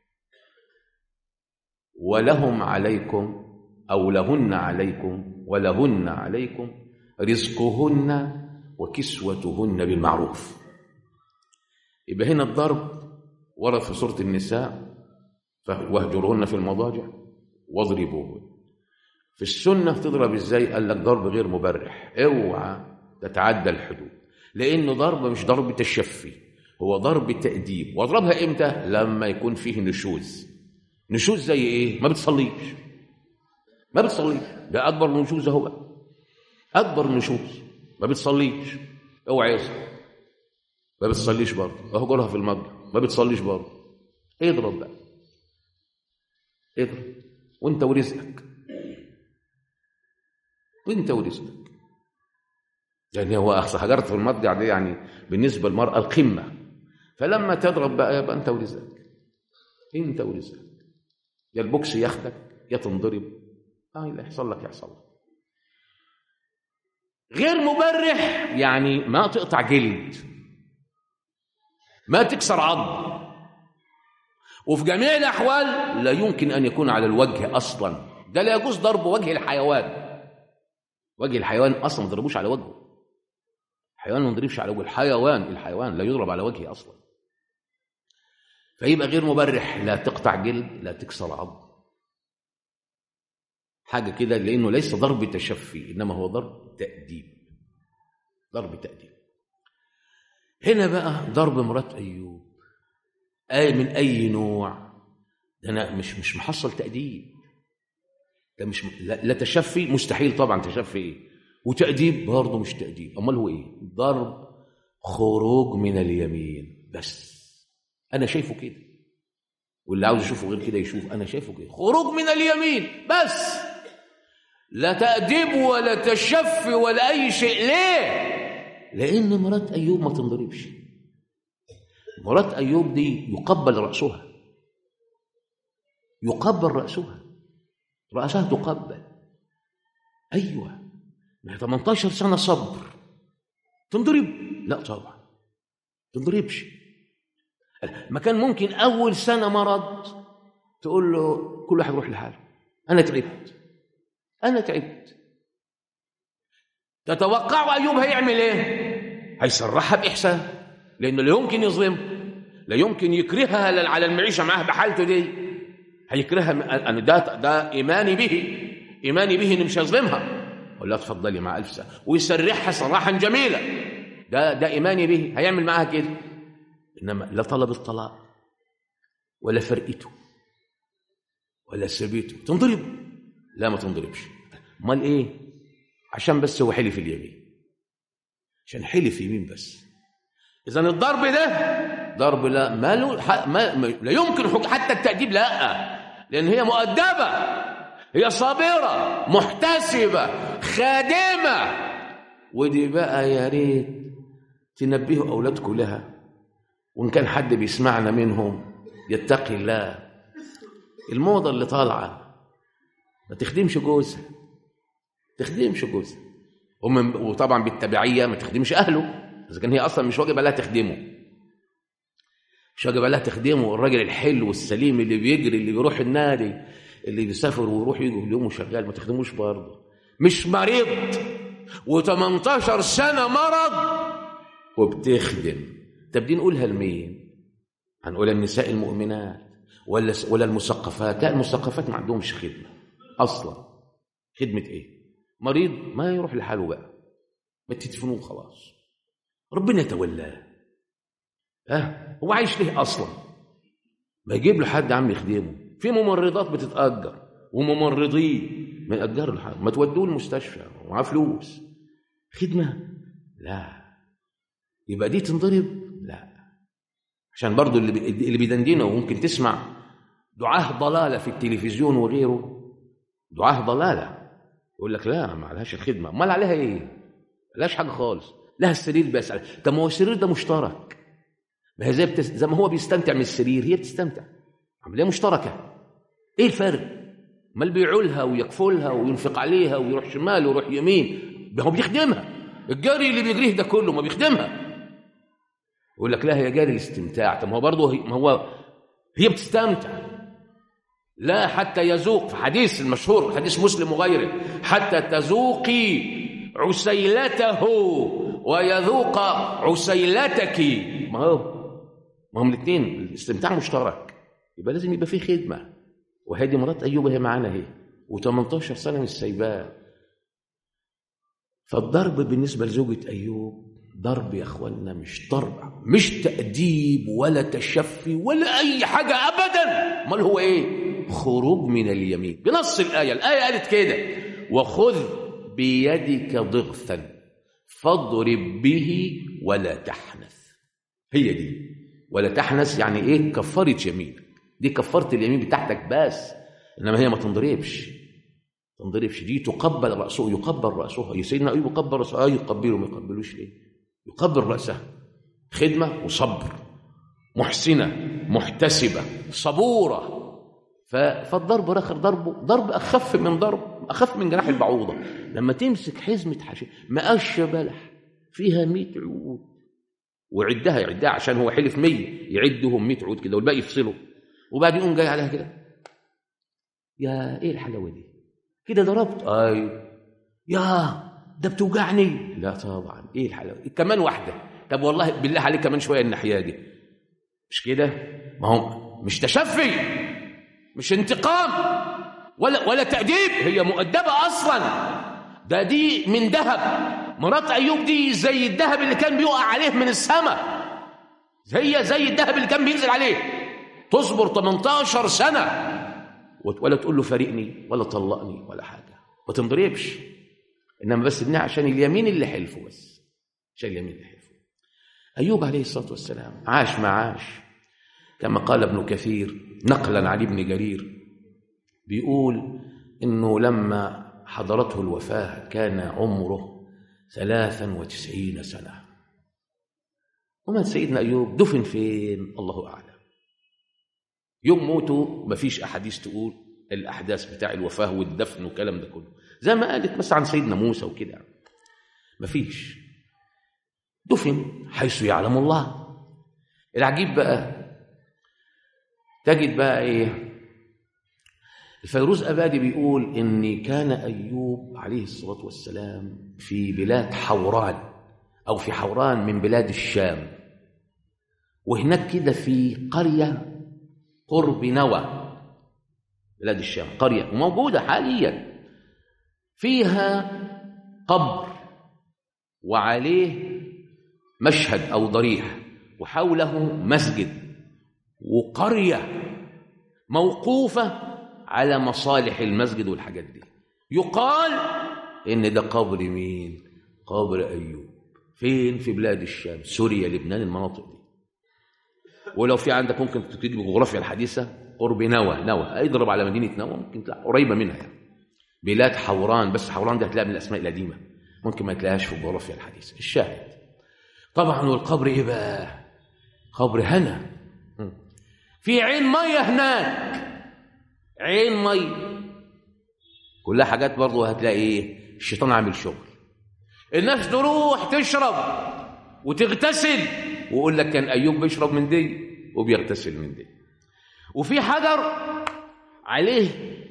ولهم عليكم أو لهن عليكم ولهن عليكم رزقهن وكسوتهن بالمعروف. يبقى هنا الضرب ورد في سورة النساء، واهجرهن في المضاجع واضربوهن. في السنة تضرب ازاي؟ قال لك ضرب غير مبرح، اوعى تتعدى الحدود، لأنه ضرب مش ضرب تشفي، هو ضرب تأديب. واضربها امتى؟ لما يكون فيه نشوز. نشوز زي ايه؟ ما بتصليش، ما بتصليش، ده أكبر نشوز اهو، أكبر نشوز، ما بتصليش، اوعى يصل، ما بتصليش برضه، اهجرها في المضجع، ما بتصليش برضه، اضرب بقى، اضرب وانت ورزقك، وانت ورزقك. يعني هو هجرت في المضجع دي يعني بالنسبه للمراه القمه، فلما تضرب بقى يبقى انت ورزقك، انت ورزقك، يا البوكس ياخدك يا تنضرب، اللي يحصل لك يحصل لك. غير مبرح يعني ما تقطع جلد، ما تكسر عظم، وفي جميع الأحوال لا يمكن أن يكون على الوجه أصلا، ده لا يجوز ضرب وجه الحيوان. وجه الحيوان أصلا ما تضربوش على وجهه، الحيوان ما يضربش على وجه الحيوان لا يضرب على وجهه أصلا. فيبقى غير مبرح، لا تقطع جلد لا تكسر عظم، حاجة كده، لأنه ليس ضرب تشفي إنما هو ضرب تأديب، ضرب تأديب. هنا بقى ضرب مرات أيوب من أي نوع؟ ده أنا مش محصل تأديب، ده مش لا تشفي، مستحيل طبعا تشفي إيه، وتأديب برضه مش تأديب، أمال هو إيه؟ ضرب خروج من اليمين بس. أنا شايفه كده، واللي عاوز يشوفه غير كده يشوف، أنا شايفه كده، خروج من اليمين بس، لا تأديب ولا تشفي ولا أي شيء. ليه؟ لأن مرات أيوب ما تنضربش، مرات أيوب دي يقبل رأسها، يقبل رأسها تقبل. أيوة، 18 سنة صبر، تنضرب؟ لا طبعا تنضربش. ما كان ممكن أول سنة مرض تقول له كل واحد يروح لحاله، أنا تعبت. تتوقعوا أيوب هيعمل إيه؟ هيسرحها بإحسان، لأنه لا يمكن يظلم، لا يمكن يكرهها على المعيشة معها بحالته دي، هيكرهها. أنا ده إيماني به إنه مش هيظلمها، أقول لها تفضلي مع ألف سنة، ويسرحها سراحا جميلا، ده إيماني به، هيعمل معها كده. إنما لا طلب الطلاق ولا فرقته ولا سبيته، تنضرب؟ لا ما تنضربش. امال ايه؟ عشان بس هو حلف اليمين، عشان حلف يمين بس. اذا الضرب ده ضرب لا يمكن حتى التأديب، لا، لان هي مؤدبه، هي صابره محتسبه خادمه. ودي بقى يا ريت تنبهوا اولادكم لها، وان كان حد بيسمعنا منهم يتقي الله. الموضه اللي طالعه ما تخدمش جوزها، وطبعا بالتبعيه ما تخدمش اهله، اذا كان هي اصلا مش واجب عليها تخدمه. الراجل الحلو والسليم اللي بيجري، اللي بيروح النادي، اللي بيسافر ويروح يجي اليوم وشغال، ما تخدموش برضه، مش مريض و18 سنه مرض وبتخدم. طب دي نقولها لمين؟ هنقولها للنساء المؤمنات ولا المثقفات؟ لا، المثقفات ما عندهمش خدمه اصلا. خدمه ايه؟ مريض ما يروح لحاله بقى، ما تدفنوه خلاص، ربنا يتولاه. هو عايش ليه اصلا؟ ما يجيب له حد عم يخدمه. في ممرضات بتتأجر وممرضين ما يأجروا لحد، ما تودوه المستشفى ومعاه فلوس. خدمه؟ لا. يبقى دي تنضرب؟ لا. عشان برضو اللي بيدندنه، وممكن تسمع دعاه ضلالة في التلفزيون وغيره، دعاه ضلالة يقول لك لا ما عليهاش الخدمة، امال عليها ايه؟ ما لهاش حاجة خالص، لها السرير بس. طب ما هو السرير ده مشترك، ما هي زي ما هو بيستمتع من السرير هي بتستمتع، عملية مشتركة. ايه الفرق؟ امال بيعولها ويكفلها وينفق عليها ويروح شمال ويروح يمين، هو بيخدمها. الجري اللي بيجريه ده كله ما بيخدمها. يقول لك لا هي جاري الاستمتاع. طب ما هو برضه هي بتستمتع. لا حتى يذوق، في حديث المشهور حديث مسلم وغيره، حتى تذوقي عسيلته ويذوق عسيلتك. ما هم الاثنين الاستمتاع مشترك، يبقى لازم يبقى فيه خدمة. وهذه مرات أيوب هي معانا اهي، و18 سنة مش سايباه. فالضرب بالنسبة لزوجة أيوب ضرب يا أخوانا، مش ضرب، مش تأديب ولا تشفي ولا أي حاجة أبدا. امال هو إيه؟ خروج من اليمين بنص الآية قالت كده: وخذ بيدك ضغثا فاضرب به ولا تحنث. هي دي ولا تحنث يعني إيه؟ كفرت يمينك، دي كفرت اليمين بتاعتك بس، إنما هي ما تنضربش. دي تقبل رأسه، يقبل رأسها. يا سيدنا أيوب يقبل رأسه، يقبله ما يقبلوش ليه؟ يقبل رأسها. خدمة وصبر، محسنة محتسبة صبورة. فالضرب رخر، ضرب أخف من جناح البعوضة. لما تمسك حزمة حشيش مقشة بلح فيها 100 عود ويعدها عشان هو حلف 100، يعدهم 100 عود كده والباقي يفصله، وبعد يقوم جاي عليها كده: يا ايه الحلاوة دي كده ضربت؟ يا ده بتوجعني. لا طبعا، ايه الحلاوة كمان واحدة. طب والله بالله عليك كمان شوية الناحية دي، مش كده؟ ما هو مش تشفي، مش انتقام ولا تأديب، هي مؤدبة أصلا. دي من ذهب. مرات أيوب دي زي الذهب اللي كان بيقع عليه من السماء، هي زي الذهب اللي كان بينزل عليه. تصبر 18 سنة ولا تقول له فارقني ولا طلقني ولا حاجة، ما تنضربش، إنما بس ابنها عشان اليمين اللي حلفه، بس عشان اليمين اللي حلفه. أيوب عليه الصلاة والسلام عاش ما عاش، كما قال ابن كثير نقلا عن ابن جرير، بيقول إنه لما حضرته الوفاة كان عمره 93 سنة. ومات سيدنا أيوب، دفن فين؟ الله أعلم. يوم موته مفيش أحاديث تقول الأحداث بتاع الوفاة والدفن والكلام ده كله، زي ما قالت مثلا عن سيدنا موسى وكده، مفيش. دفن حيث يعلم الله. العجيب بقى تجد بقى إيه؟ الفيروز أبادي بيقول إن كان أيوب عليه الصلاة والسلام في بلاد حوران، أو في حوران من بلاد الشام، وهناك كده في قرية قرب نوى، بلاد الشام، قرية موجودة حاليا فيها قبر وعليه مشهد أو ضريح وحوله مسجد، وقرية موقوفة على مصالح المسجد والحاجات دي. يقال إن ده قبر مين؟ قبر أيوب. فين؟ في بلاد الشام، سوريا، لبنان، المناطق دي. ولو في عندك ممكن تكتب الجغرافيا الحديثة قرب نوى، اضرب على مدينة نوى ممكن تلاقي قريبة منها يعني. بلاد حوران، بس حوران دي هتلاقيها من الأسماء القديمة، ممكن ما تلاقيهاش في الجغرافيا الحديثة. الشاهد طبعا، والقبر إيه بقى؟ قبر هنا، في عين مية هناك، عين مية كلها حاجات برضو. هتلاقي إيه؟ الشيطان عامل شغل، الناس تروح تشرب وتغتسل، ويقول لك كان أيوب بيشرب من دي وبيغتسل من دي. وفي حجر عليه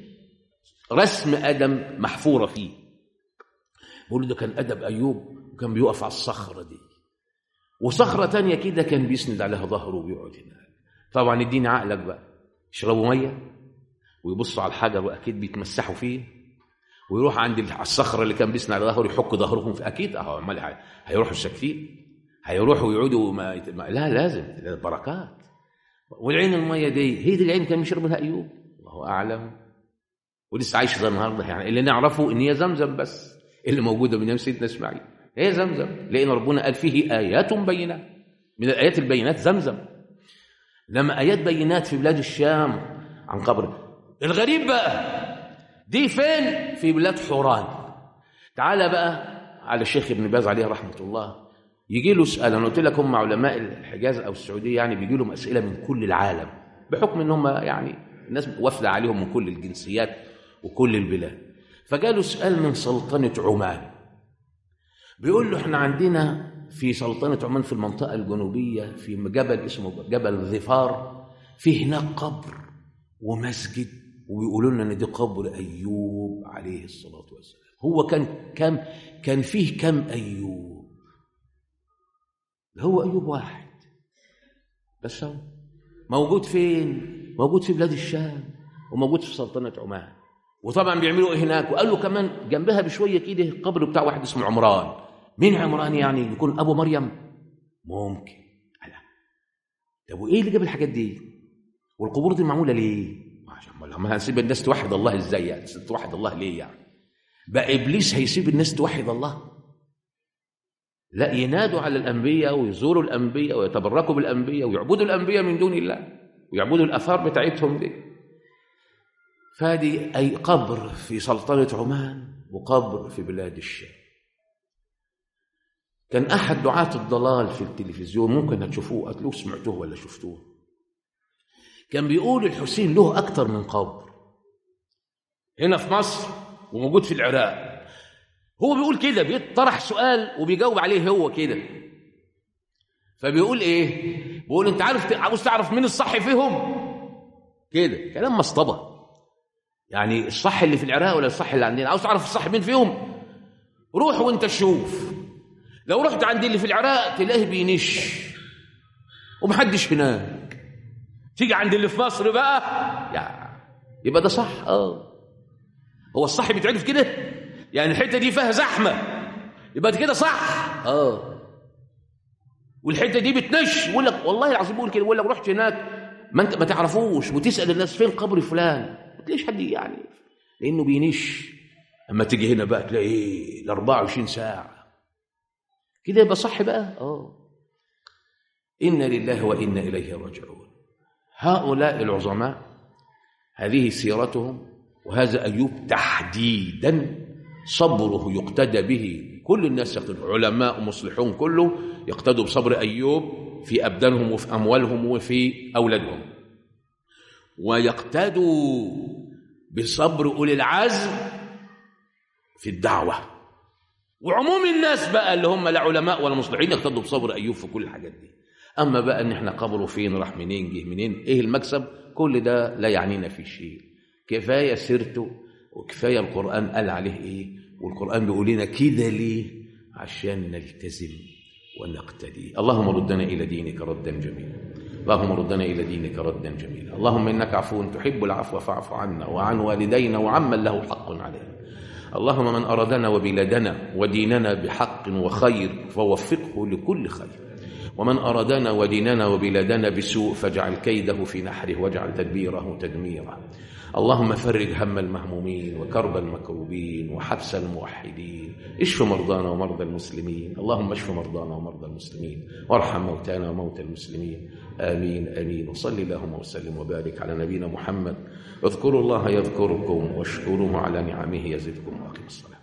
رسم آدم محفورة فيه، بيقولوا ده كان أدب أيوب، وكان بيقف على الصخرة دي. وصخرة تانية كده كان بيسند عليها ظهره وبيقعد هناك. طبعا اديني عقلك بقى، يشربوا مية ويبصوا على الحجر وأكيد بيتمسحوا فيه، ويروح عند الصخرة اللي كان بيسند على ظهره يحك ظهرهم في، أكيد هيروحوا ساكتين، هيروحوا يقعدوا لا لازم بركات. والعين المية دي هي دي العين كان بيشرب منها أيوب، الله أعلم، ولسه عايش زي النهارده يعني. اللي نعرفه إن هي زمزم بس اللي موجودة من يوم سيدنا إسماعيل، هي زمزم، لأن ربنا قال فيه آيات بينات، من الآيات البينات زمزم. إنما آيات بينات في بلاد الشام عن قبر. الغريب بقى دي فين؟ في بلاد حوران. تعال بقى على الشيخ ابن باز عليه رحمة الله، يجي له سؤال. أنا قلت لك هم علماء الحجاز أو السعودية يعني بيجي لهم أسئلة من كل العالم، بحكم إن هم يعني الناس وافدة عليهم من كل الجنسيات وكل البلاد. فجاله سؤال من سلطنة عمان، بيقول له احنا عندنا في سلطنة عمان في المنطقة الجنوبية في جبل اسمه جبل ظفار، في هناك قبر ومسجد، وبيقولوا لنا ان دي قبر ايوب عليه الصلاة والسلام. هو كان فيه كم ايوب؟ هو ايوب واحد بس. هو موجود فين؟ موجود في بلاد الشام وموجود في سلطنة عمان. وطبعا بيعملوا ايه هناك؟ وقال له كمان جنبها بشويه كده القبر بتاع واحد اسمه عمران. مين عمران يعني؟ يكون ابو مريم؟ ممكن. لا. طب وايه اللي جاب الحاجات دي؟ والقبور دي معموله ليه؟ عشان ما هنسيب الناس توحد الله ازاي يعني؟ توحد الله ليه يعني؟ بقى ابليس هيسيب الناس توحد الله؟ لا، ينادوا على الانبياء ويزوروا الانبياء ويتبركوا بالانبياء ويعبدوا الانبياء من دون الله ويعبدوا الاثار بتاعتهم دي. فهذه أي قبر في سلطنة عمان وقبر في بلاد الشام. كان أحد دعاة الضلال في التلفزيون، ممكن هتشوفوه، هتلوه سمعتوه ولا شفتوه، كان بيقول الحسين له أكتر من قبر هنا في مصر وموجود في العراق. هو بيقول كده، بيطرح سؤال وبيجاوب عليه هو كده. فبيقول إيه؟ بيقول أنت عاوز تعرف مين الصح فيهم؟ كده كلام مصطبة. يعني الصح اللي في العراق ولا الصح اللي عندنا؟ عاوز تعرف الصح مين فيهم؟ روح وانت شوف. لو رحت عند اللي في العراق تلاقيه بينش ومحدش هناك. تيجي عند اللي في مصر بقى يبقى ده صح. هو الصح بيتعرف كده؟ يعني الحته دي فيها زحمه يبقى كده صح. والحته دي بتنش، يقول لك والله العظيم بيقول كده، يقول لك رحت هناك ما انت ما تعرفوش وتسال الناس فين قبر فلان، ما تلاقيش حد يعني، لانه بينش. اما تيجي هنا بقى تلاقي ال 24 ساعه كده، يبقى صح بقى. انا لله وانا اليه راجعون. هؤلاء العظماء هذه سيرتهم، وهذا ايوب تحديدا صبره يقتدى به. كل الناس علماء ومصلحون كله يقتدوا بصبر ايوب في ابدانهم وفي اموالهم وفي اولادهم، ويقتدوا بصبر اولي العزم في الدعوه. وعموم الناس بقى اللي هم لا علماء ولا مصلحين يقتدوا بصبر ايوب في كل الحاجات دي. اما بقى ان احنا قبره فين، راح منين، جه منين، ايه المكسب، كل ده لا يعنينا في شيء. كفايه سيرته وكفايه القران قال عليه ايه، والقران بيقول لنا كده ليه؟ عشان نلتزم ونقتدي. اللهم ردنا الى دينك ردا جميلا، اللهم ردنا الى دينك ردا جميلا. اللهم انك عفو تحب العفو فاعف عنا وعن والدينا وعمن له حق علينا. اللهم من أرادنا وبلادنا وديننا بحق وخير فوفقه لكل خير، ومن أرادنا وديننا وبلادنا بسوء فاجعل كيده في نحره واجعل تدبيره تدميرا. اللهم فرج هم المهمومين وكرب المكروبين وحبس الموحدين. اشف مرضانا ومرضى المسلمين. اللهم اشف مرضانا ومرضى المسلمين وارحم موتانا وموتى المسلمين. آمين آمين. وصل اللهم وسلم وبارك على نبينا محمد. اذكروا الله يذكركم واشكروه على نعمه يزدكم. واقم الصلاة.